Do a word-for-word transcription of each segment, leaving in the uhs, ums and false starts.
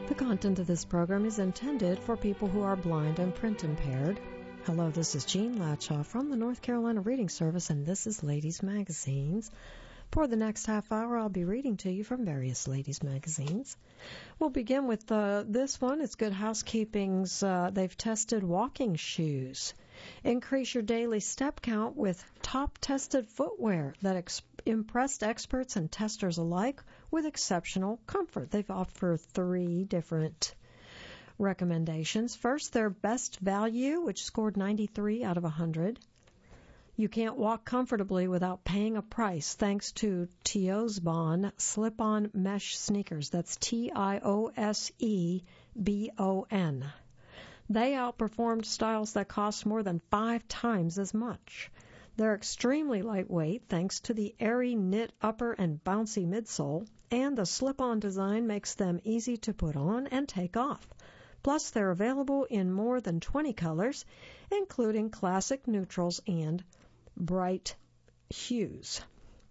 The content of this program is intended for people who are blind and print impaired. Hello, this is Jean Latshaw from the North Carolina Reading Service, and this is Ladies Magazines. For the next half hour, I'll be reading to you from various ladies' magazines. We'll begin with uh, this one. It's Good Housekeeping's. Uh, they've tested walking shoes. Increase your daily step count with top-tested footwear that ex- impressed experts and testers alike with exceptional comfort. They've offered three different recommendations. First, their best value, which scored ninety-three out of one hundred. You can't walk comfortably without paying a price thanks to Tiosebon slip-on mesh sneakers. That's T I O S E B O N. They outperformed styles that cost more than five times as much. They're extremely lightweight thanks to the airy knit upper and bouncy midsole, and the slip-on design makes them easy to put on and take off. Plus, they're available in more than twenty colors, including classic neutrals and bright hues.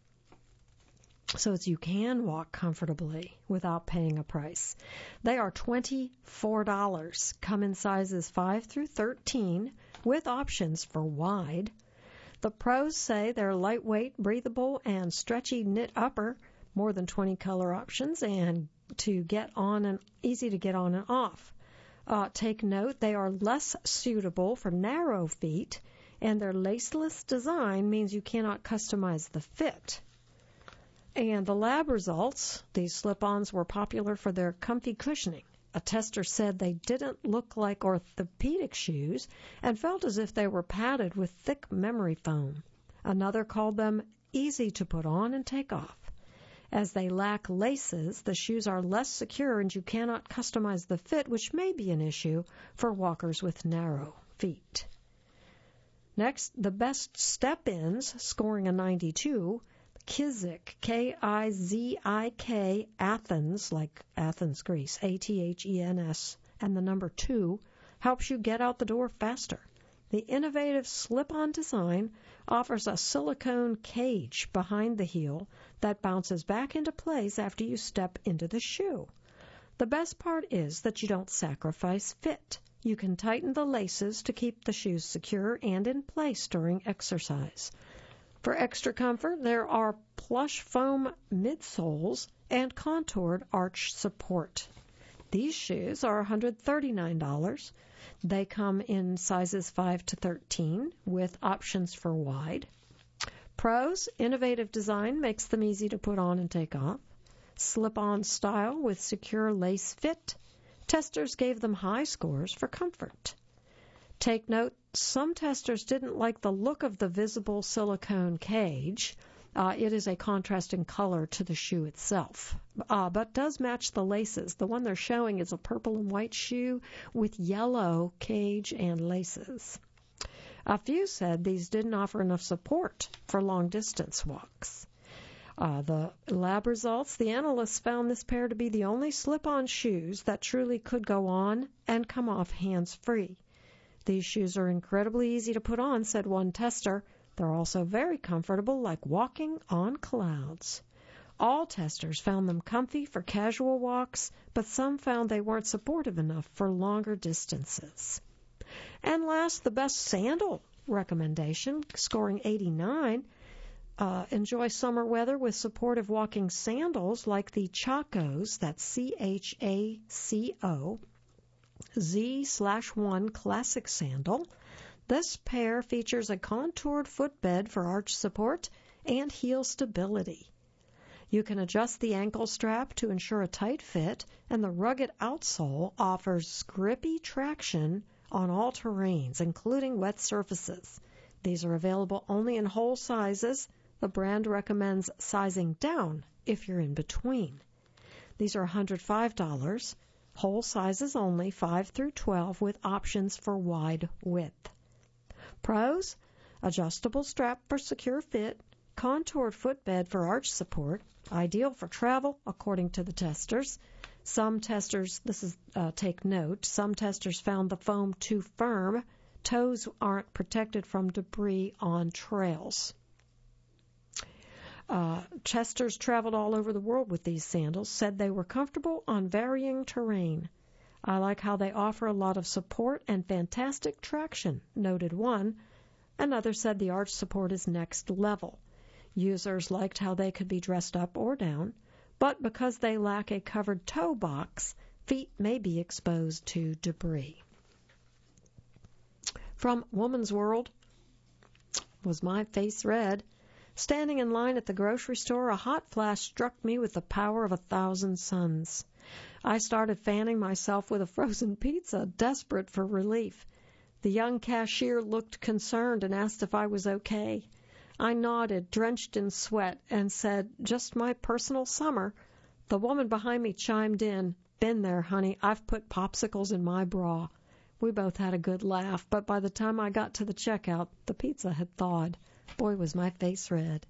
So it's, you can walk comfortably without paying a price. They are twenty-four dollars, come in sizes five through thirteen, with options for wide. The pros say they're lightweight, breathable, and stretchy knit upper, more than twenty color options, and to get on and easy to get on and off. Uh, take note, they are less suitable for narrow feet, and their laceless design means you cannot customize the fit. And the lab results, these slip-ons were popular for their comfy cushioning. A tester said they didn't look like orthopedic shoes and felt as if they were padded with thick memory foam. Another called them easy to put on and take off. As they lack laces, the shoes are less secure and you cannot customize the fit, which may be an issue for walkers with narrow feet. Next, the best step-ins, scoring a ninety-two, Kizik, K I Z I K, Athens, like Athens, Greece, A T H E N S, and the number two, helps you get out the door faster. The innovative slip-on design offers a silicone cage behind the heel that bounces back into place after you step into the shoe. The best part is that you don't sacrifice fit. You can tighten the laces to keep the shoes secure and in place during exercise. For extra comfort, there are plush foam midsoles and contoured arch support. These shoes are one hundred thirty-nine dollars. They come in sizes five to thirteen with options for wide. Pros, innovative design makes them easy to put on and take off. Slip-on style with secure lace fit. Testers gave them high scores for comfort. Take note, some testers didn't like the look of the visible silicone cage. Uh, it is a contrasting color to the shoe itself, uh, but does match the laces. The one they're showing is a purple and white shoe with yellow cage and laces. A few said these didn't offer enough support for long-distance walks. Uh, the lab results, the analysts found this pair to be the only slip-on shoes that truly could go on and come off hands-free. These shoes are incredibly easy to put on, said one tester. They're also very comfortable, like walking on clouds. All testers found them comfy for casual walks, but some found they weren't supportive enough for longer distances. And last, the best sandal recommendation, scoring eighty-nine. Uh, enjoy summer weather with supportive walking sandals like the Chacos, that's C H A C O, Z slash one classic sandal. This pair features a contoured footbed for arch support and heel stability. You can adjust the ankle strap to ensure a tight fit, and the rugged outsole offers grippy traction on all terrains, including wet surfaces. These are available only in whole sizes. The brand recommends sizing down if you're in between. These are one hundred five dollars. Whole sizes only, five through twelve, with options for wide width. Pros, adjustable strap for secure fit, contoured footbed for arch support, ideal for travel, according to the testers. Some testers, this is, uh, take note, some testers found the foam too firm. Toes aren't protected from debris on trails. Uh, Chester's traveled all over the world with these sandals, said they were comfortable on varying terrain. I like how they offer a lot of support and fantastic traction, noted one. Another said the arch support is next level. Users liked how they could be dressed up or down, but because they lack a covered toe box, feet may be exposed to debris. From Woman's World, was my face red? Standing in line at the grocery store, a hot flash struck me with the power of a thousand suns. I started fanning myself with a frozen pizza, desperate for relief. The young cashier looked concerned and asked if I was okay. I nodded, drenched in sweat, and said, "Just my personal summer." The woman behind me chimed in, "Been there, honey. I've put popsicles in my bra." We both had a good laugh, but by the time I got to the checkout, the pizza had thawed. Boy, was my face red.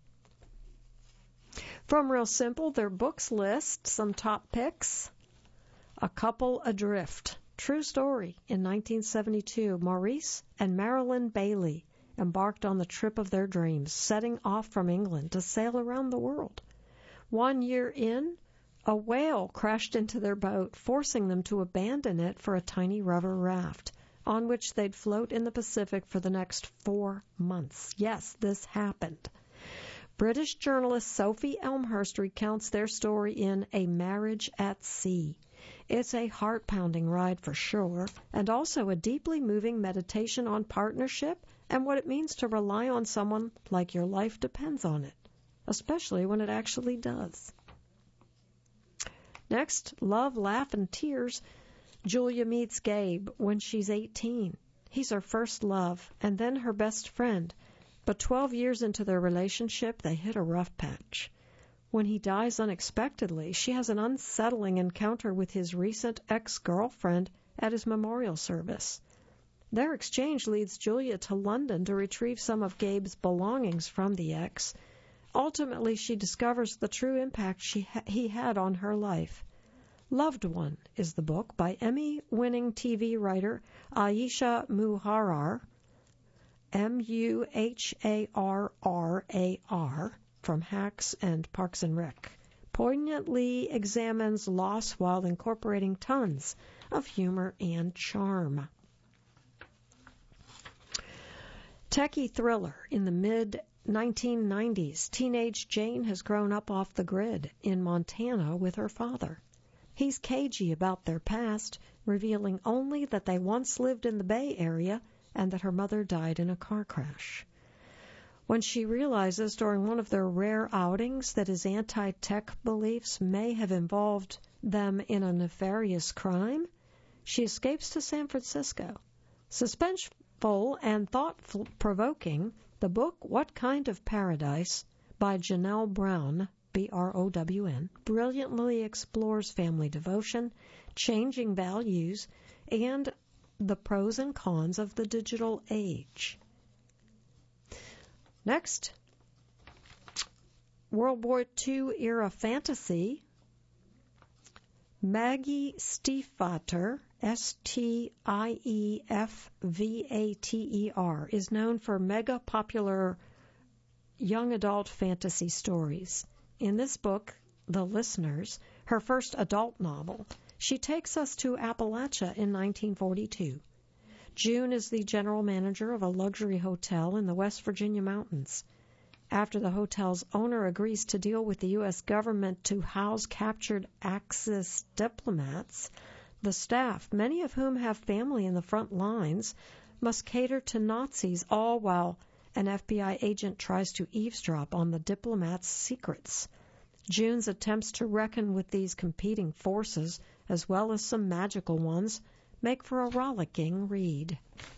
From Real Simple, their books list some top picks. A Couple Adrift. True story. In nineteen seventy-two, Maurice and Marilyn Bailey embarked on the trip of their dreams, setting off from England to sail around the world. One year in, a whale crashed into their boat, forcing them to abandon it for a tiny rubber raft, on which they'd float in the Pacific for the next four months. Yes, this happened. British journalist Sophie Elmhurst recounts their story in A Marriage at Sea. It's a heart-pounding ride for sure, and also a deeply moving meditation on partnership and what it means to rely on someone like your life depends on it, especially when it actually does. Next, Love, Laugh, and Tears. Julia meets Gabe when she's eighteen. He's her first love, and then her best friend. But twelve years into their relationship, they hit a rough patch. When he dies unexpectedly, she has an unsettling encounter with his recent ex-girlfriend at his memorial service. Their exchange leads Julia to London to retrieve some of Gabe's belongings from the ex. Ultimately, she discovers the true impact she ha- he had on her life. Loved One is the book by Emmy-winning T V writer Aisha Muharrar, M U H A R R A R, from Hacks and Parks and Rec. Poignantly examines loss while incorporating tons of humor and charm. Techie thriller. In the mid nineteen nineties, teenage Jane has grown up off the grid in Montana with her father. He's cagey about their past, revealing only that they once lived in the Bay Area and that her mother died in a car crash. When she realizes during one of their rare outings that his anti-tech beliefs may have involved them in a nefarious crime, she escapes to San Francisco. Suspenseful and thought-provoking, the book What Kind of Paradise by Janelle Brown, B R O W N, brilliantly explores family devotion, changing values, and the pros and cons of the digital age. Next, World War Two era fantasy. Maggie Stiefvater, S T I E F V A T E R, is known for mega-popular young adult fantasy stories. In this book, The Listeners, her first adult novel, she takes us to Appalachia in nineteen forty-two. June is the general manager of a luxury hotel in the West Virginia mountains. After the hotel's owner agrees to deal with the U S government to house captured Axis diplomats, the staff, many of whom have family in the front lines, must cater to Nazis, all while an F B I agent tries to eavesdrop on the diplomats' secrets. June's attempts to reckon with these competing forces, as well as some magical ones, make for a rollicking read.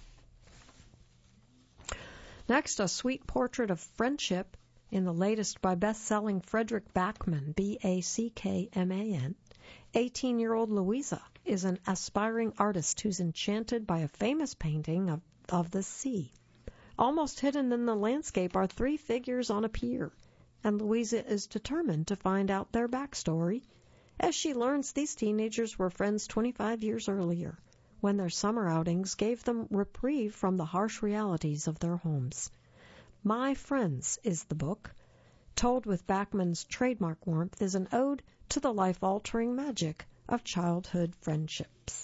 Next, a sweet portrait of friendship in the latest by best-selling Frederick Backman, B A C K M A N. eighteen-year-old Louisa is an aspiring artist who's enchanted by a famous painting of, of the sea. Almost hidden in the landscape are three figures on a pier, and Louisa is determined to find out their backstory, as she learns these teenagers were friends twenty-five years earlier, when their summer outings gave them reprieve from the harsh realities of their homes. My Friends is the book. told with Bachman's trademark warmth, is an ode to the life-altering magic of childhood friendships.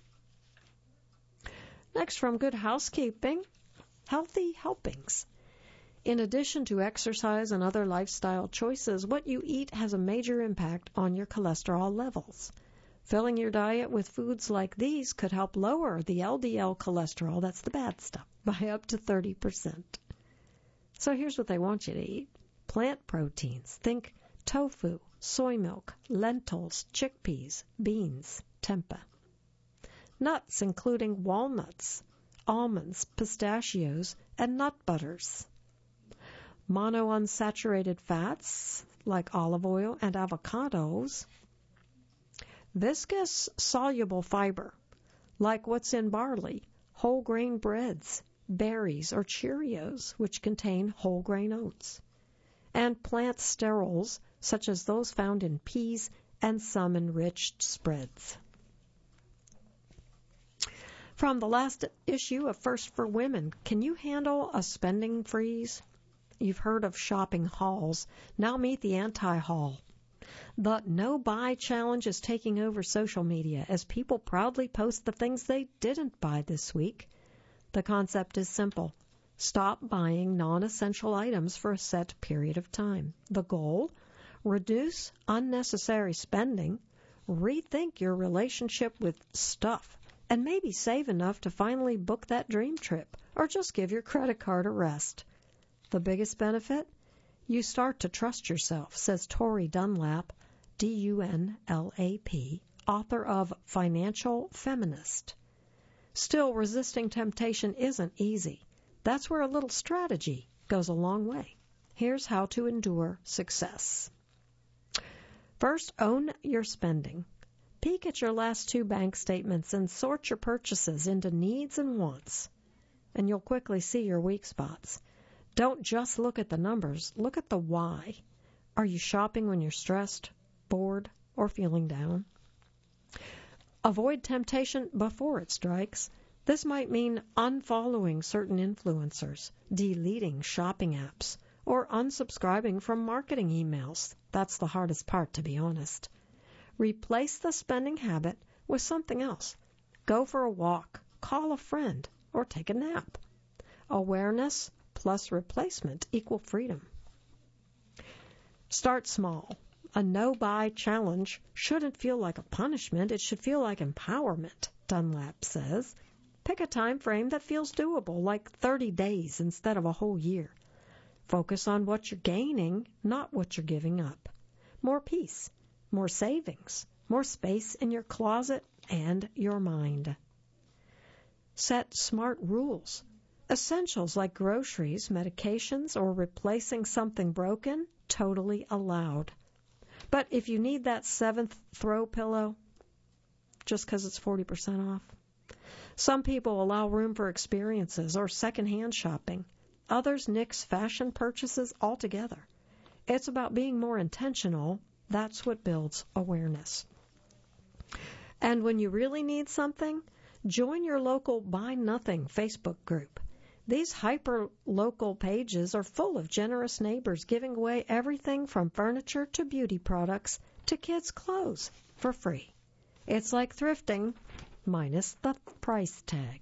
Next, from Good Housekeeping, healthy helpings. In addition to exercise and other lifestyle choices, what you eat has a major impact on your cholesterol levels. Filling your diet with foods like these could help lower the L D L cholesterol, that's the bad stuff, by up to thirty percent. So here's what they want you to eat. Plant proteins. Think tofu, soy milk, lentils, chickpeas, beans, tempeh. Nuts, including walnuts, almonds, pistachios, and nut butters. Monounsaturated fats, like olive oil and avocados. Viscous soluble fiber, like what's in barley, whole grain breads, berries, or Cheerios, which contain whole grain oats. And plant sterols, such as those found in peas and some enriched spreads. From the last issue of First for Women, can you handle a spending freeze? You've heard of shopping hauls. Now meet the anti-haul. The no-buy challenge is taking over social media as people proudly post the things they didn't buy this week. The concept is simple. Stop buying non-essential items for a set period of time. The goal? Reduce unnecessary spending, rethink your relationship with stuff, and maybe save enough to finally book that dream trip or just give your credit card a rest. The biggest benefit? You start to trust yourself, says Tori Dunlap, D U N L A P, author of Financial Feminist. Still, resisting temptation isn't easy. That's where a little strategy goes a long way. Here's how to endure success. First, own your spending. Peek at your last two bank statements and sort your purchases into needs and wants, and you'll quickly see your weak spots. Don't just look at the numbers, look at the why. Are you shopping when you're stressed, bored, or feeling down? Avoid temptation before it strikes. This might mean unfollowing certain influencers, deleting shopping apps, or unsubscribing from marketing emails. That's the hardest part, to be honest. Replace the spending habit with something else. Go for a walk, call a friend, or take a nap. Awareness plus replacement equal freedom. Start small. A no-buy challenge shouldn't feel like a punishment. It should feel like empowerment, Dunlap says. Pick a time frame that feels doable, like thirty days instead of a whole year. Focus on what you're gaining, not what you're giving up. More peace, more savings, more space in your closet and your mind. Set smart rules. Essentials like groceries, medications, or replacing something broken, totally allowed. But if you need that seventh throw pillow, just because it's forty percent off. Some people allow room for experiences or secondhand shopping. Others nix fashion purchases altogether. It's about being more intentional. That's what builds awareness. And when you really need something, join your local Buy Nothing Facebook group. These hyper-local pages are full of generous neighbors giving away everything from furniture to beauty products to kids' clothes for free. It's like thrifting, minus the price tag.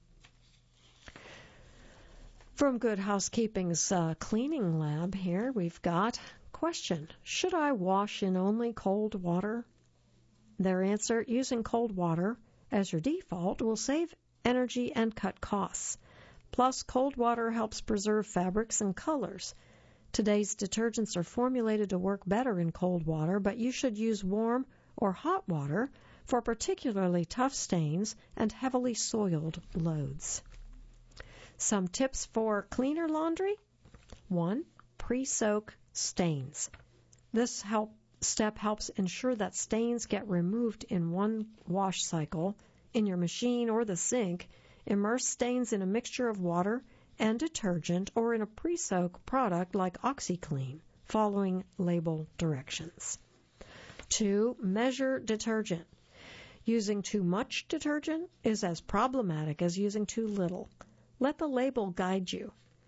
From Good Housekeeping's uh, cleaning lab here, we've got question, should I wash in only cold water? Their answer, using cold water as your default will save energy and cut costs. Plus, cold water helps preserve fabrics and colors. Today's detergents are formulated to work better in cold water, but you should use warm or hot water for particularly tough stains and heavily soiled loads. Some tips for cleaner laundry. One, pre-soak stains. This help, step helps ensure that stains get removed in one wash cycle in your machine or the sink. Immerse stains in a mixture of water and detergent or in a pre-soak product like OxiClean, following label directions. Two, measure detergent. Using too much detergent is as problematic as using too little. Let the label guide you.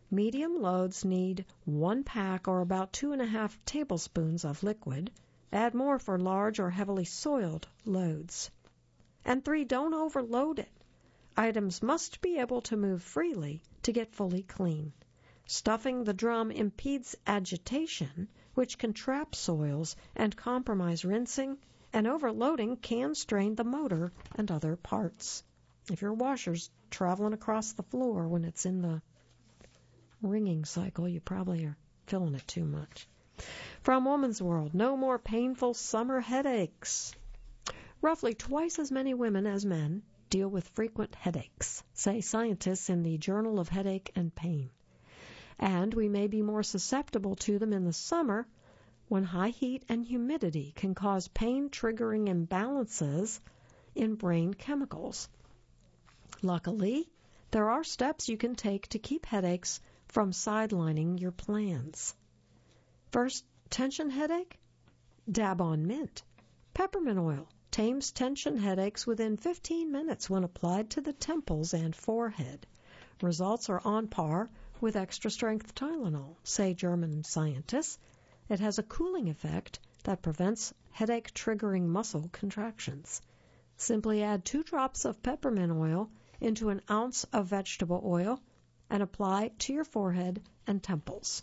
Medium loads need one pack or about two and a half tablespoons of liquid. Add more for large or heavily soiled loads. And three, don't overload it. Items must be able to move freely to get fully clean. Stuffing the drum impedes agitation, which can trap soils and compromise rinsing, and overloading can strain the motor and other parts. If your washer's traveling across the floor when it's in the ringing cycle, you probably are filling it too much. From Woman's World, no more painful summer headaches. Roughly twice as many women as men deal with frequent headaches, say scientists in the Journal of Headache and Pain. And we may be more susceptible to them in the summer when high heat and humidity can cause pain-triggering imbalances in brain chemicals. Luckily, there are steps you can take to keep headaches from sidelining your plans. First, tension headache? Dab on mint. Peppermint oil tames tension headaches within fifteen minutes when applied to the temples and forehead. Results are on par with extra-strength Tylenol, say German scientists. It has a cooling effect that prevents headache-triggering muscle contractions. Simply add two drops of peppermint oil into an ounce of vegetable oil and apply to your forehead and temples.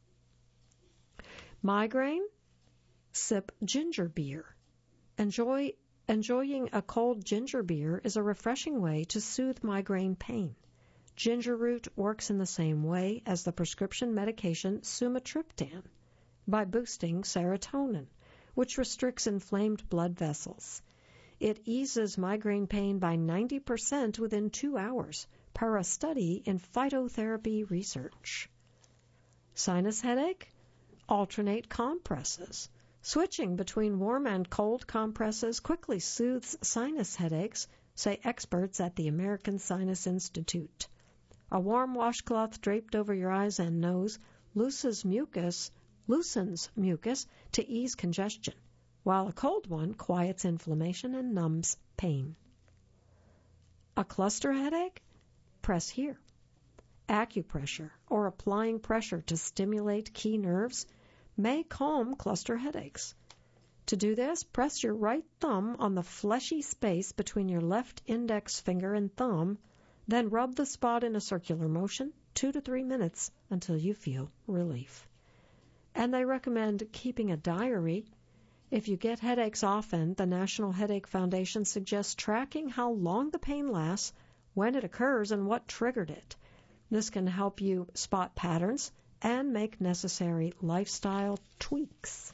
Migraine? Sip ginger beer. Enjoy, enjoying a cold ginger beer is a refreshing way to soothe migraine pain. Ginger root works in the same way as the prescription medication sumatriptan by boosting serotonin, which restricts inflamed blood vessels. It eases migraine pain by ninety percent within two hours, per a study in phytotherapy research. Sinus headache? Alternate compresses. Switching between warm and cold compresses quickly soothes sinus headaches, say experts at the American Sinus Institute. A warm washcloth draped over your eyes and nose loosens mucus, loosens mucus to ease congestion, while a cold one quiets inflammation and numbs pain. A cluster headache? Press here. Acupressure, or applying pressure to stimulate key nerves, may calm cluster headaches. To do this, press your right thumb on the fleshy space between your left index finger and thumb, then rub the spot in a circular motion, two to three minutes, until you feel relief. And they recommend keeping a diary. If you get headaches often, the National Headache Foundation suggests tracking how long the pain lasts, when it occurs, and what triggered it. This can help you spot patterns and make necessary lifestyle tweaks.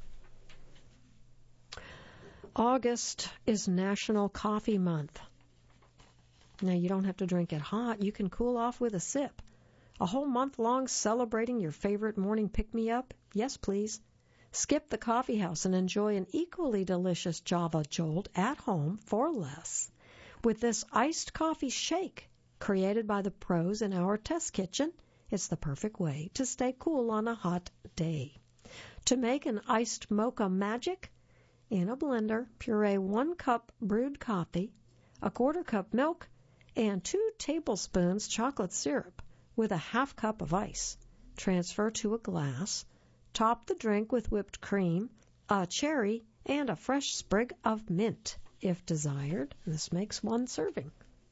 August is National Coffee Month. Now, you don't have to drink it hot. You can cool off with a sip. A whole month long celebrating your favorite morning pick-me-up? Yes, please. Skip the coffee house and enjoy an equally delicious Java Jolt at home for less with this iced coffee shake created by the pros in our test kitchen. It's the perfect way to stay cool on a hot day. To make an iced mocha magic, in a blender, puree one cup brewed coffee, a quarter cup milk, and two tablespoons chocolate syrup with a half cup of ice. Transfer to a glass. Top the drink with whipped cream, a cherry, and a fresh sprig of mint, if desired. This makes one serving.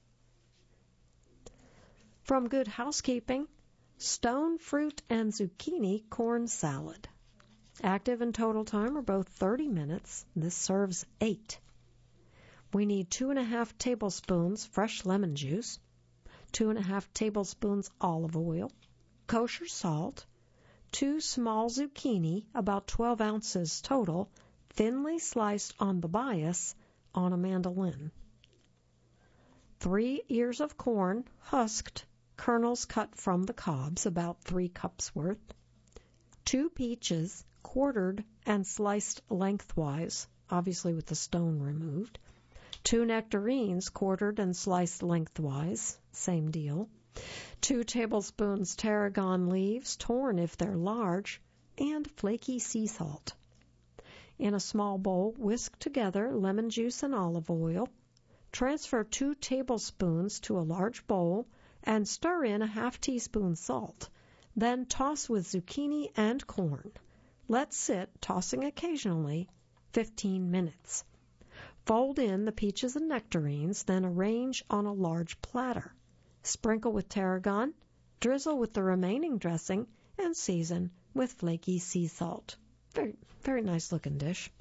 From Good Housekeeping, stone fruit and zucchini corn salad. Active and total time are both thirty minutes. This serves eight. We need two and a half tablespoons fresh lemon juice, two and a half tablespoons olive oil, kosher salt, two small zucchini, about twelve ounces total, thinly sliced on the bias on a mandolin. Three ears of corn, husked, kernels cut from the cobs, about three cups worth. Two peaches, quartered and sliced lengthwise, obviously with the stone removed. Two nectarines, quartered and sliced lengthwise, same deal. Two tablespoons tarragon leaves, torn if they're large, and flaky sea salt. In a small bowl, whisk together lemon juice and olive oil. Transfer two tablespoons to a large bowl and stir in a half teaspoon salt. Then toss with zucchini and corn. Let sit, tossing occasionally, fifteen minutes. Fold in the peaches and nectarines, then arrange on a large platter. Sprinkle with tarragon, drizzle with the remaining dressing, and season with flaky sea salt. Very, very nice looking dish.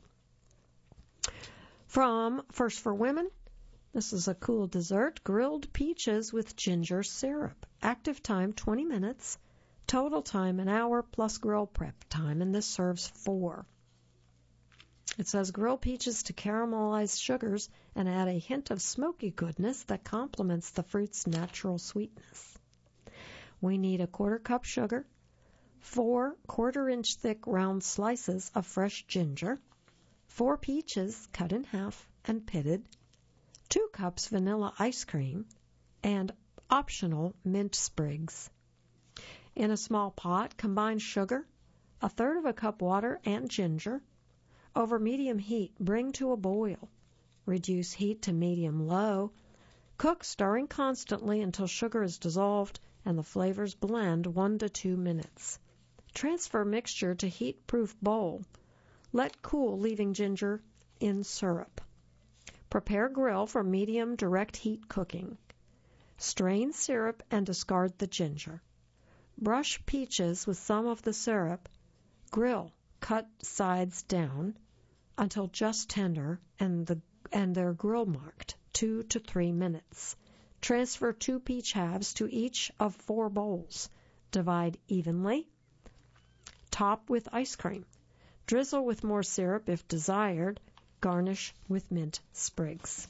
From First for Women, this is a cool dessert, grilled peaches with ginger syrup. Active time twenty minutes, total time an hour plus grill prep time, and this serves four. It says grill peaches to caramelize sugars and add a hint of smoky goodness that complements the fruit's natural sweetness. We need a quarter cup sugar, four quarter-inch thick round slices of fresh ginger, four peaches cut in half and pitted, two cups vanilla ice cream, and optional mint sprigs. In a small pot, combine sugar, a third of a cup water, and ginger. Over medium heat, bring to a boil. Reduce heat to medium-low. Cook, stirring constantly until sugar is dissolved and the flavors blend one to two minutes. Transfer mixture to heat-proof bowl. Let cool, leaving ginger in syrup. Prepare grill for medium direct heat cooking. Strain syrup and discard the ginger. Brush peaches with some of the syrup. Grill, cut sides down until just tender and the and they're grill marked two to three minutes. Transfer two peach halves to each of four bowls. Divide evenly. Top with ice cream. Drizzle with more syrup if desired. Garnish with mint sprigs.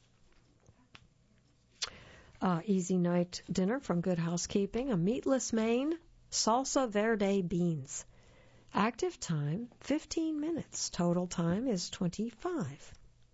Uh, easy night dinner from Good Housekeeping. A meatless Maine salsa verde beans. Active time, fifteen minutes. Total time is twenty-five.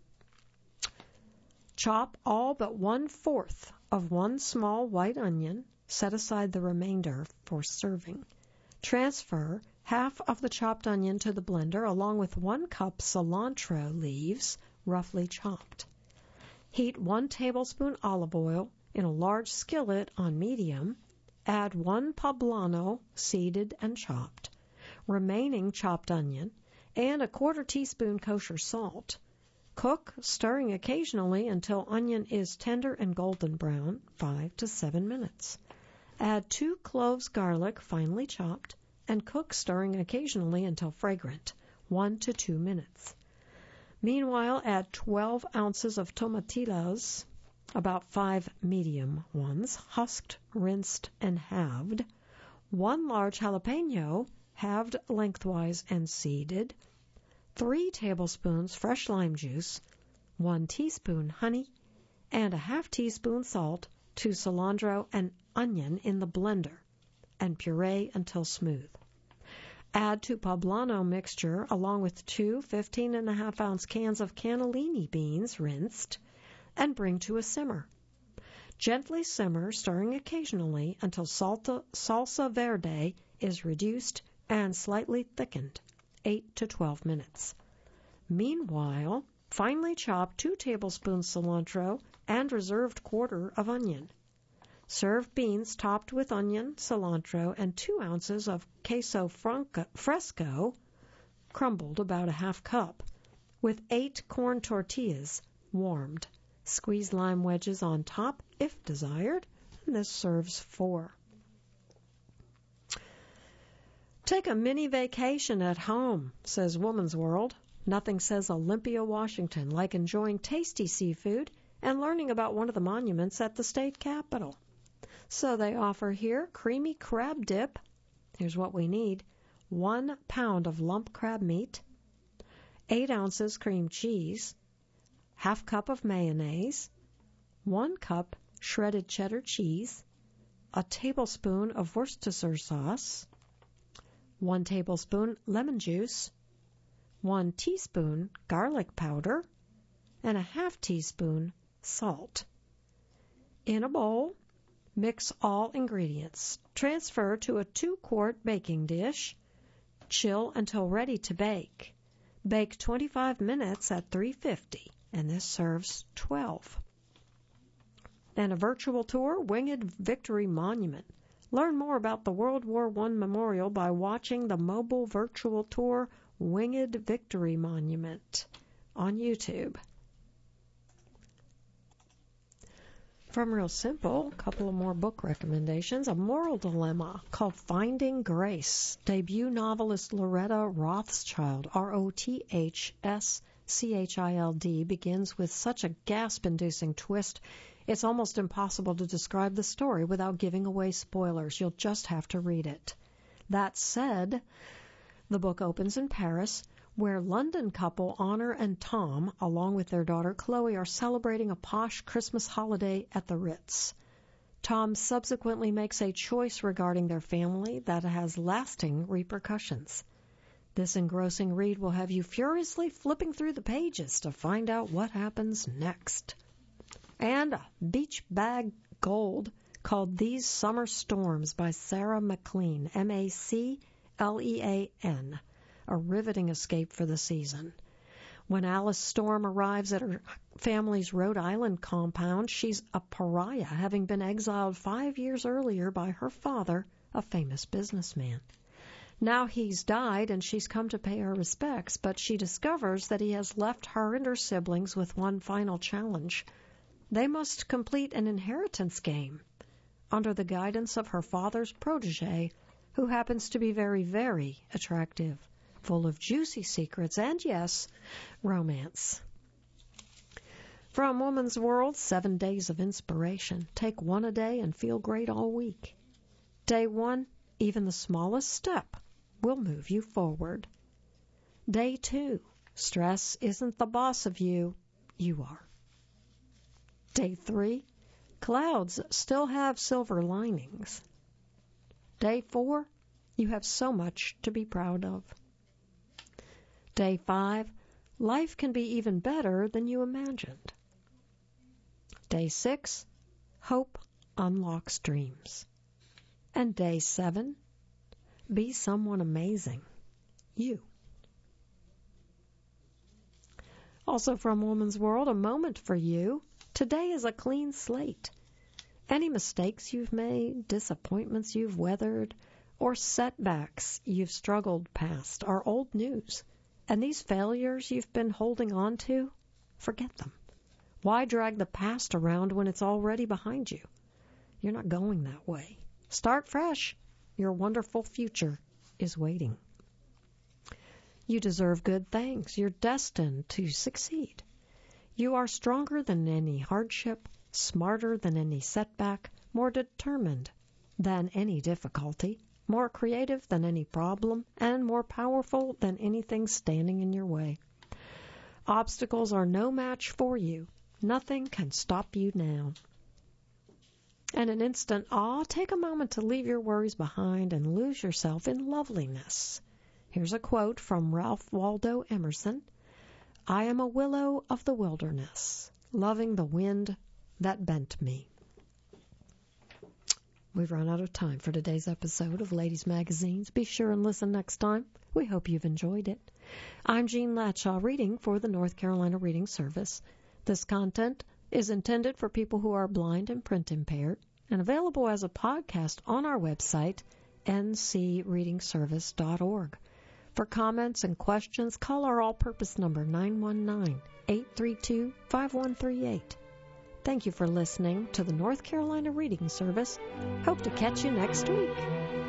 Chop all but one-fourth of one small white onion. Set aside the remainder for serving. Transfer half of the chopped onion to the blender along with one cup cilantro leaves, roughly chopped. Heat one tablespoon olive oil in a large skillet on medium. Add one poblano, seeded and chopped, remaining chopped onion, and a quarter teaspoon kosher salt. Cook, stirring occasionally until onion is tender and golden brown, five to seven minutes. Add two cloves garlic, finely chopped, and cook, stirring occasionally until fragrant, one to two minutes. Meanwhile, add twelve ounces of tomatillos, about five medium ones, husked, rinsed, and halved, one large jalapeno, halved lengthwise and seeded, three tablespoons fresh lime juice, one teaspoon honey, and a half teaspoon salt to cilantro and onion in the blender, and puree until smooth. Add to poblano mixture along with two fifteen and a half ounce cans of cannellini beans rinsed, and bring to a simmer. Gently simmer, stirring occasionally until salsa, salsa verde is reduced and slightly thickened, eight to twelve minutes. Meanwhile, finely chop two tablespoons cilantro and reserved quarter of onion. Serve beans topped with onion, cilantro, and two ounces of queso franca, fresco, crumbled about a half cup, with eight corn tortillas warmed. Squeeze lime wedges on top if desired, and this serves four. Take a mini vacation at home, says Woman's World. Nothing says Olympia, Washington, like enjoying tasty seafood and learning about one of the monuments at the state capitol. So they offer here creamy crab dip. Here's what we need. One pound of lump crab meat, eight ounces cream cheese, half cup of mayonnaise, one cup shredded cheddar cheese, a tablespoon of Worcestershire sauce, one tablespoon lemon juice, one teaspoon garlic powder, and a half teaspoon salt. In a bowl, mix all ingredients. Transfer to a two-quart baking dish. Chill until ready to bake. Bake twenty-five minutes at three fifty, and this serves twelve. And a virtual tour, Winged Victory Monument. Learn more about the World War One Memorial by watching the mobile virtual tour, Winged Victory Monument, on YouTube. From Real Simple, a couple of more book recommendations. A moral dilemma called Finding Grace. Debut novelist Loretta Rothschild, R O T H S C H I L D, begins with such a gasp-inducing twist, it's almost impossible to describe the story without giving away spoilers. You'll just have to read it. That said, the book opens in Paris, where London couple Honor and Tom, along with their daughter Chloe, are celebrating a posh Christmas holiday at the Ritz. Tom subsequently makes a choice regarding their family that has lasting repercussions. This engrossing read will have you furiously flipping through the pages to find out what happens next. And Beach Bag Gold, called These Summer Storms by Sarah MacLean, M A C L E A N. A riveting escape for the season. When Alice Storm arrives at her family's Rhode Island compound, she's a pariah, having been exiled five years earlier by her father, a famous businessman. Now he's died and she's come to pay her respects, but she discovers that he has left her and her siblings with one final challenge. They must complete an inheritance game under the guidance of her father's protege, who happens to be very, very attractive, full of juicy secrets, and, yes, romance. From Woman's World, Seven Days of Inspiration. Take one a day and feel great all week. Day one, even the smallest step will move you forward. Day two, stress isn't the boss of you, you are. Day three, clouds still have silver linings. Day four, you have so much to be proud of. Day five, life can be even better than you imagined. Day six, hope unlocks dreams. And day seven, be someone amazing. You. Also from Woman's World, a moment for you. Today is a clean slate. Any mistakes you've made, disappointments you've weathered, or setbacks you've struggled past are old news. And these failures you've been holding on to, forget them. Why drag the past around when it's already behind you? You're not going that way. Start fresh. Your wonderful future is waiting. You deserve good things. You're destined to succeed. You are stronger than any hardship, smarter than any setback, more determined than any difficulty, more creative than any problem, and more powerful than anything standing in your way. Obstacles are no match for you. Nothing can stop you now. And an instant awe, take a moment to leave your worries behind and lose yourself in loveliness. Here's a quote from Ralph Waldo Emerson. I am a willow of the wilderness, loving the wind that bent me. We've run out of time for today's episode of Ladies Magazines. Be sure and listen next time. We hope you've enjoyed it. I'm Jean Latshaw, reading for the North Carolina Reading Service. This content is intended for people who are blind and print impaired and available as a podcast on our website, n c reading service dot org. For comments and questions, call our all-purpose number nine one nine, eight three two, five one three eight. Thank you for listening to the North Carolina Reading Service. Hope to catch you next week.